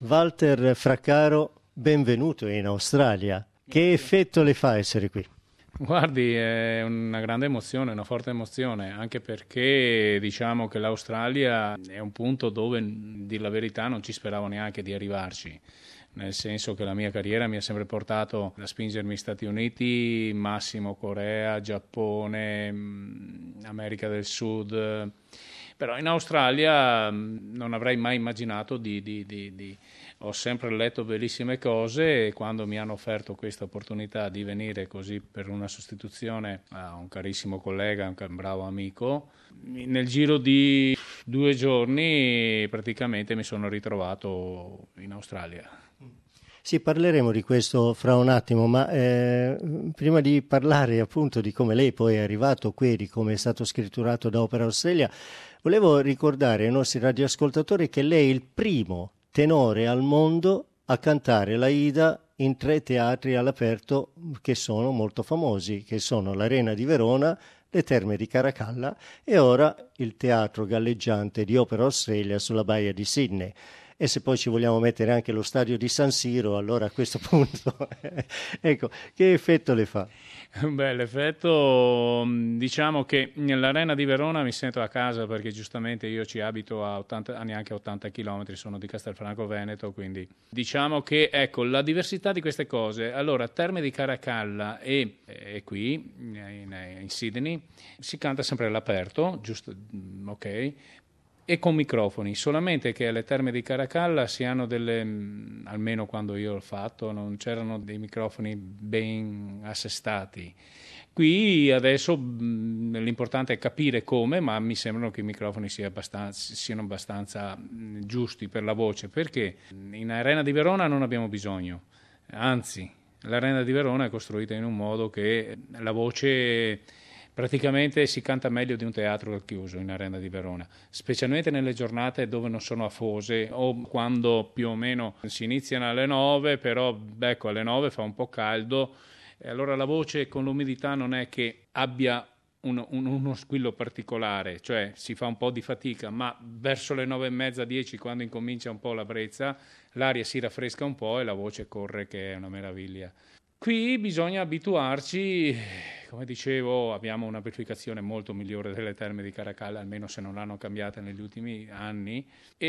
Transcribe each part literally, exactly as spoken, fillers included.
Walter Fraccaro, benvenuto in Australia. Che effetto le fa essere qui? Guardi, è una grande emozione, una forte emozione, anche perché diciamo che l'Australia è un punto dove, a dir la verità, non ci speravo neanche di arrivarci. Nel senso che la mia carriera mi ha sempre portato a spingermi Stati Uniti, massimo Corea, Giappone, America del Sud. Però in Australia non avrei mai immaginato di, di, di, di... Ho sempre letto bellissime cose e quando mi hanno offerto questa opportunità di venire così per una sostituzione a un carissimo collega, un bravo amico, nel giro di due giorni praticamente mi sono ritrovato in Australia. Sì, parleremo di questo fra un attimo, ma eh, prima di parlare appunto di come lei poi è arrivato qui, di come è stato scritturato da Opera Australia, volevo ricordare ai nostri radioascoltatori che lei è il primo tenore al mondo a cantare l'Aida in tre teatri all'aperto che sono molto famosi, che sono l'Arena di Verona, le Terme di Caracalla e ora il Teatro Galleggiante di Opera Australia sulla baia di Sydney. E se poi ci vogliamo mettere anche lo stadio di San Siro, allora a questo punto, ecco, che effetto le fa? Beh, l'effetto, diciamo che nell'Arena di Verona mi sento a casa perché giustamente io ci abito a, ottanta, a neanche ottanta chilometri, sono di Castelfranco Veneto, quindi diciamo che, ecco, la diversità di queste cose. Allora, Terme di Caracalla e, e qui, in, in Sydney, si canta sempre all'aperto, giusto, ok? E con microfoni, solamente che alle Terme di Caracalla si hanno delle, almeno quando io l'ho fatto, non c'erano dei microfoni ben assestati. Qui adesso mh, l'importante è capire come, ma mi sembrano che i microfoni sia abbastanza, siano abbastanza mh, giusti per la voce, perché in Arena di Verona non abbiamo bisogno, anzi l'Arena di Verona è costruita in un modo che la voce... Praticamente si canta meglio di un teatro al chiuso in Arena di Verona, specialmente nelle giornate dove non sono afose o quando più o meno si iniziano alle nove, però ecco, alle nove fa un po' caldo e allora la voce con l'umidità non è che abbia uno, un, uno squillo particolare, cioè si fa un po' di fatica, ma verso le nove e mezza, dieci, quando incomincia un po' la brezza, l'aria si raffresca un po' e la voce corre, che è una meraviglia. Qui bisogna abituarci, come dicevo, abbiamo un'amplificazione molto migliore delle Terme di Caracalla, almeno se non l'hanno cambiata negli ultimi anni,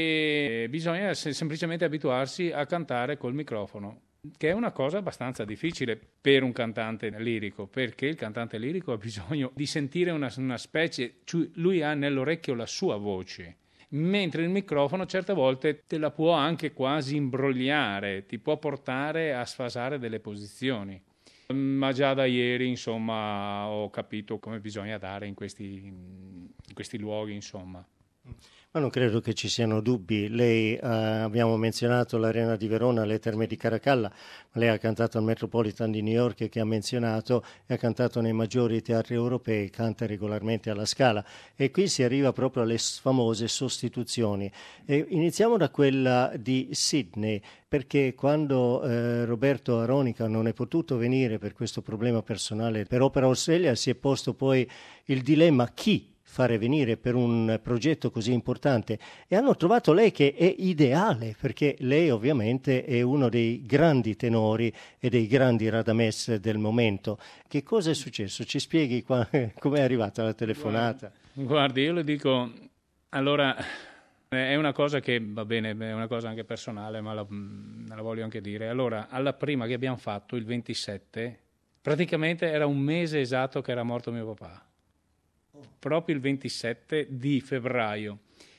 e bisogna semplicemente abituarsi a cantare col microfono, che è una cosa abbastanza difficile per un cantante lirico, perché il cantante lirico ha bisogno di sentire una, una specie, cioè lui ha nell'orecchio la sua voce. Mentre il microfono certe volte te la può anche quasi imbrogliare, ti può portare a sfasare delle posizioni. Ma già da ieri, insomma, ho capito come bisogna dare in questi, in questi luoghi, insomma. Ma non credo che ci siano dubbi. Lei, eh, abbiamo menzionato l'Arena di Verona, le Terme di Caracalla, ma lei ha cantato al Metropolitan di New York che ha menzionato e ha cantato nei maggiori teatri europei, canta regolarmente alla Scala e qui si arriva proprio alle famose sostituzioni. E iniziamo da quella di Sydney, perché quando eh, Roberto Aronica non è potuto venire per questo problema personale per Opera Australia si è posto poi il dilemma chi fare venire per un progetto così importante e hanno trovato lei che è ideale perché lei ovviamente è uno dei grandi tenori e dei grandi radames del momento. Che cosa è successo? Ci spieghi come è arrivata la telefonata? Guardi, io le dico, allora è una cosa che va bene, è una cosa anche personale, ma la, la voglio anche dire. Allora, alla prima che abbiamo fatto, il ventisette, praticamente era un mese esatto che era morto mio papà. Proprio il ventisette di febbraio.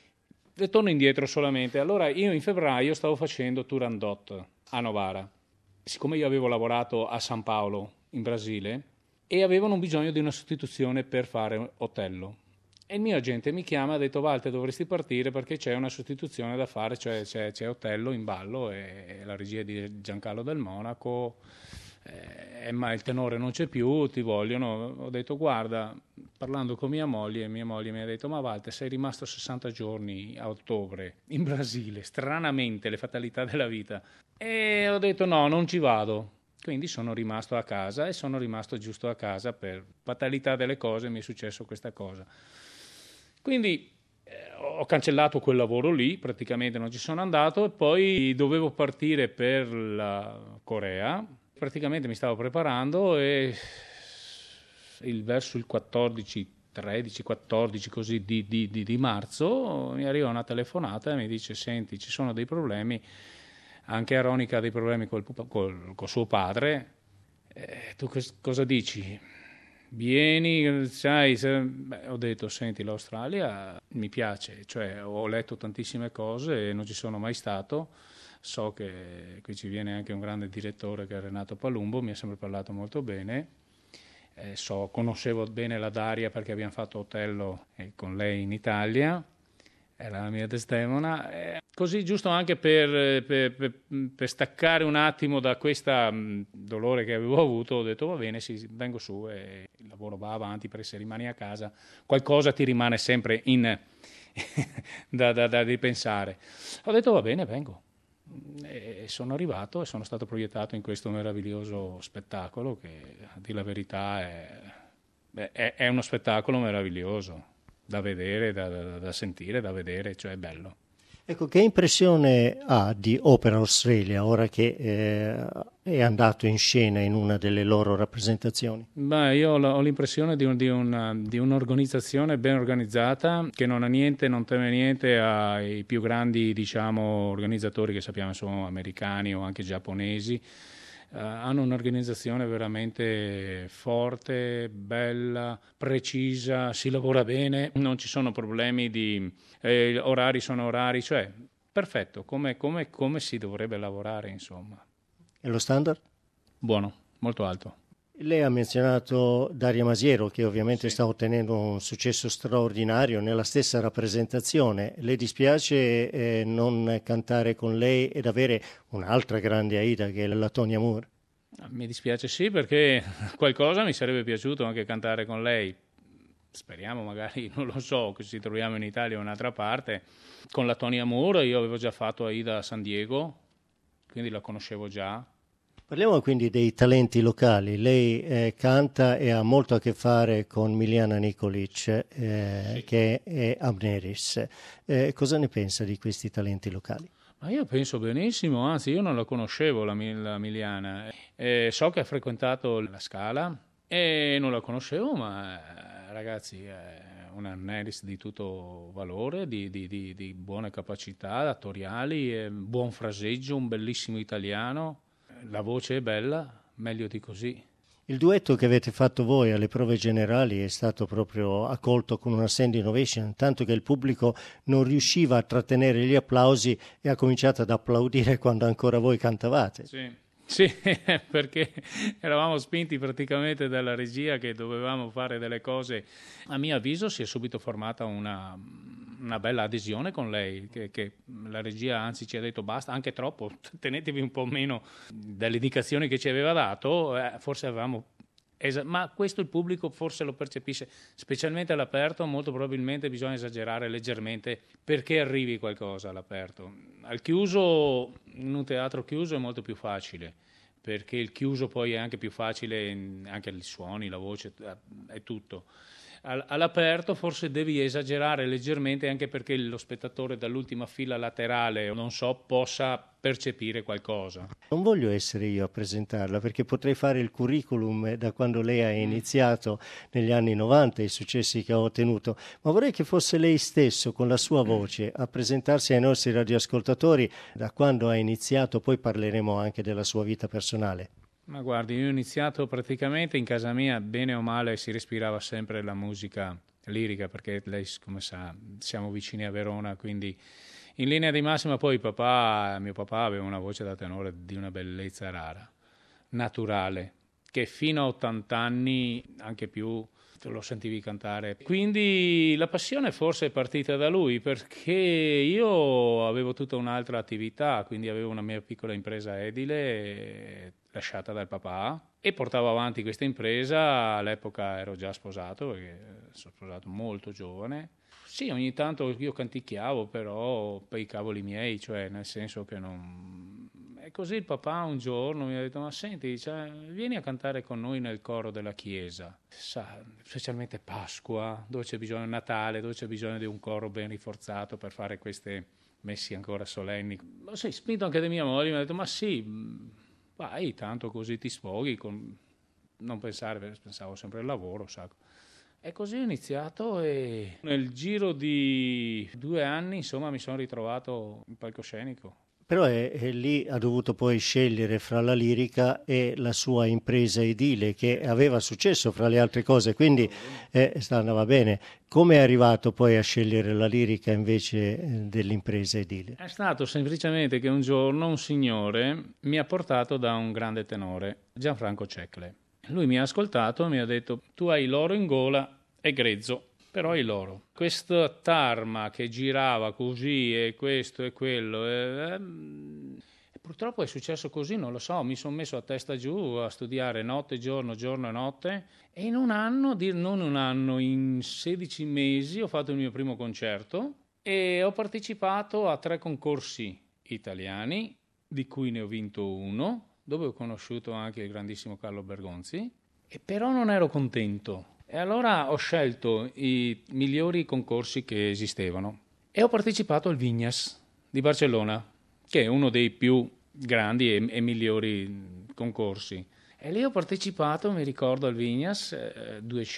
E torno indietro solamente. Allora io in febbraio stavo facendo Turandot a Novara. Siccome io avevo lavorato a San Paolo in Brasile e avevano bisogno di una sostituzione per fare Otello. E il mio agente mi chiama e ha detto Walter dovresti partire perché c'è una sostituzione da fare, cioè c'è, c'è Otello in ballo e la regia di Giancarlo Del Monaco. Eh, ma il tenore non c'è più, ti vogliono. Ho detto guarda, parlando con mia moglie, mia moglie mi ha detto ma Walter sei rimasto sessanta giorni a ottobre in Brasile, stranamente le fatalità della vita, e ho detto no, non ci vado, quindi sono rimasto a casa e sono rimasto giusto a casa per fatalità delle cose, mi è successo questa cosa, quindi ho cancellato quel lavoro lì, praticamente non ci sono andato, e poi dovevo partire per la Corea, praticamente mi stavo preparando e il, verso il quattordici, tredici, quattordici così di, di, di, di marzo mi arriva una telefonata e mi dice: senti, ci sono dei problemi, anche Aronica ha dei problemi col, col, col suo padre, eh, tu cosa dici? Vieni, sai, se... Beh, ho detto: senti, l'Australia mi piace, cioè ho letto tantissime cose e non ci sono mai stato, so che qui ci viene anche un grande direttore che è Renato Palumbo, mi ha sempre parlato molto bene, eh, so, conoscevo bene la Daria perché abbiamo fatto Otello eh, con lei in Italia, era la mia Desdemona, eh, così giusto anche per, per, per, per staccare un attimo da questo dolore che avevo avuto, ho detto: va bene, sì, vengo su e il lavoro va avanti, perché se rimani a casa qualcosa ti rimane sempre in, da, da, da ripensare. Ho detto: va bene, vengo. E sono arrivato e sono stato proiettato in questo meraviglioso spettacolo che, a dire la verità, è, è, è uno spettacolo meraviglioso da vedere, da, da, da sentire, da vedere, cioè è bello. Ecco, che impressione ha di Opera Australia ora che eh, è andato in scena in una delle loro rappresentazioni? Beh, io ho l'impressione di, un, di, una, di un'organizzazione ben organizzata, che non ha niente, non teme niente ai più grandi, diciamo, organizzatori che sappiamo sono americani o anche giapponesi. Uh, hanno un'organizzazione veramente forte, bella, precisa, si lavora bene, non ci sono problemi di eh, orari sono orari, cioè perfetto, come, come, come si dovrebbe lavorare, insomma. E lo standard? Buono, molto alto. Lei ha menzionato Daria Masiero, che ovviamente Sì. sta ottenendo un successo straordinario nella stessa rappresentazione. Le dispiace eh, non cantare con lei ed avere un'altra grande Aida che è la Tonya Moore? Mi dispiace, sì, perché qualcosa mi sarebbe piaciuto anche cantare con lei. Speriamo, magari, non lo so, che ci troviamo in Italia o in un'altra parte. Con la Tonya Moore io avevo già fatto Aida a San Diego, quindi la conoscevo già. Parliamo quindi dei talenti locali. Lei eh, canta e ha molto a che fare con Miliana Nikolic, eh, Sì. che è Amneris. Eh, cosa ne pensa di questi talenti locali? Ma io penso benissimo, anzi io non la conoscevo la, la Miliana. Eh, so che ha frequentato la Scala e non la conoscevo, ma eh, ragazzi è una Amneris di tutto valore, di, di, di, di buone capacità attoriali, eh, buon fraseggio, un bellissimo italiano. La voce è bella, meglio di così. Il duetto che avete fatto voi alle prove generali è stato proprio accolto con una standing ovation, tanto che il pubblico non riusciva a trattenere gli applausi e ha cominciato ad applaudire quando ancora voi cantavate. Sì. Sì, perché eravamo spinti praticamente dalla regia che dovevamo fare delle cose. A mio avviso si è subito formata una, una bella adesione con lei, che, che la regia anzi ci ha detto basta, anche troppo, tenetevi un po' meno dalle indicazioni che ci aveva dato, eh, forse avevamo... Esa- ma questo il pubblico forse lo percepisce, specialmente all'aperto, molto probabilmente bisogna esagerare leggermente perché arrivi qualcosa all'aperto. Al chiuso, in un teatro chiuso è molto più facile, perché il chiuso poi è anche più facile, anche i suoni, la voce, è tutto. All'aperto forse devi esagerare leggermente, anche perché lo spettatore dall'ultima fila laterale, non so, possa percepire qualcosa. Non voglio essere io a presentarla, perché potrei fare il curriculum da quando lei ha iniziato negli anni novanta, i successi che ha ottenuto, ma vorrei che fosse lei stesso con la sua voce a presentarsi ai nostri radioascoltatori da quando ha iniziato, poi parleremo anche della sua vita personale. Ma guardi, io ho iniziato praticamente in casa mia, bene o male si respirava sempre la musica lirica, perché lei, come sa, siamo vicini a Verona, quindi in linea di massima poi papà, mio papà aveva una voce da tenore di una bellezza rara, naturale, che fino a ottanta anni, anche più, lo sentivi cantare. Quindi la passione forse è partita da lui, perché io avevo tutta un'altra attività, quindi avevo una mia piccola impresa edile lasciata dal papà e portavo avanti questa impresa. All'epoca ero già sposato, perché sono sposato molto giovane. Sì, ogni tanto io canticchiavo, però per i cavoli miei, cioè nel senso che non... E così il papà un giorno mi ha detto: ma senti, cioè, vieni a cantare con noi nel coro della chiesa, sa, specialmente Pasqua, dove c'è bisogno, Natale, dove c'è bisogno di un coro ben rinforzato per fare queste messi ancora solenni. Ma sei spinto anche da mia moglie, mi ha detto: ma sì, vai, tanto così ti sfoghi, con... non pensare, pensavo sempre al lavoro, sa. E così ho iniziato e nel giro di due anni, insomma, mi sono ritrovato in palcoscenico. Però è, è lì ha dovuto poi scegliere fra la lirica e la sua impresa edile, che aveva successo fra le altre cose, quindi eh, andava bene. Come è arrivato poi a scegliere la lirica invece eh, dell'impresa edile? È stato semplicemente che un giorno un signore mi ha portato da un grande tenore, Gianfranco Cecle. Lui mi ha ascoltato e mi ha detto: tu hai l'oro in gola, è grezzo, però hai l'oro. Questa tarma che girava così e questo e quello, e, e purtroppo è successo così, non lo so, mi sono messo a testa giù a studiare notte, giorno, giorno e notte e in un anno, non un anno, in sedici mesi ho fatto il mio primo concerto e ho partecipato a tre concorsi italiani, di cui ne ho vinto uno, dove ho conosciuto anche il grandissimo Carlo Bergonzi, e però non ero contento. E allora ho scelto i migliori concorsi che esistevano e ho partecipato al Vignas di Barcellona, che è uno dei più grandi e, e migliori concorsi. E lì ho partecipato, mi ricordo, al Vignas, eh,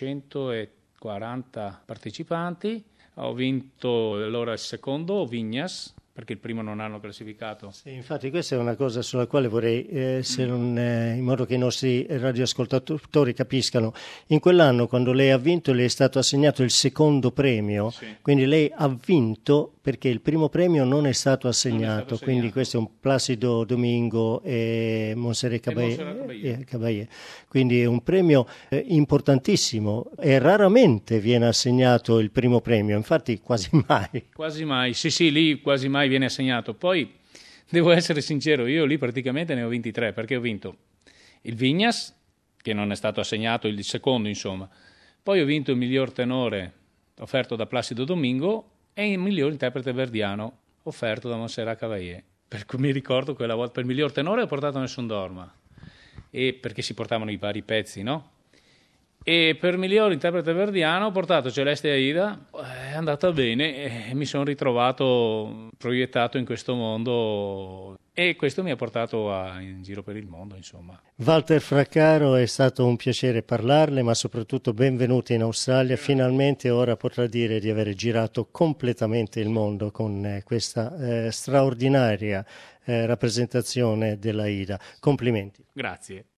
duecentoquaranta partecipanti, ho vinto allora il secondo Vignas, perché il primo non hanno classificato. Sì, infatti questa è una cosa sulla quale vorrei, eh, se non, eh, in modo che i nostri radioascoltatori capiscano. In quell'anno, quando lei ha vinto, le è stato assegnato il secondo premio, sì. Quindi lei ha vinto perché il primo premio non è stato assegnato, è stato assegnato. Quindi questo è un Placido Domingo e Montserrat Caballé, Caballé. Quindi è un premio eh, importantissimo e raramente viene assegnato il primo premio, infatti quasi mai. Quasi mai, sì sì, lì quasi mai viene assegnato. Poi devo essere sincero, io lì praticamente ne ho vinti tre, perché ho vinto il Vignas, che non è stato assegnato, il secondo insomma, poi ho vinto il miglior tenore offerto da Placido Domingo e il miglior interprete verdiano offerto da Montserrat Caballé. Per cui mi ricordo quella volta, per il miglior tenore ho portato Nessun Dorma, e perché si portavano i vari pezzi, no? E per miglior interprete verdiano ho portato Celeste Aida, è andata bene e mi sono ritrovato proiettato in questo mondo e questo mi ha portato a, in giro per il mondo, insomma. Walter Fraccaro, è stato un piacere parlarle, ma soprattutto benvenuti in Australia. Finalmente ora potrà dire di aver girato completamente il mondo con eh, questa eh, straordinaria eh, rappresentazione dell'Aida. Complimenti. Grazie.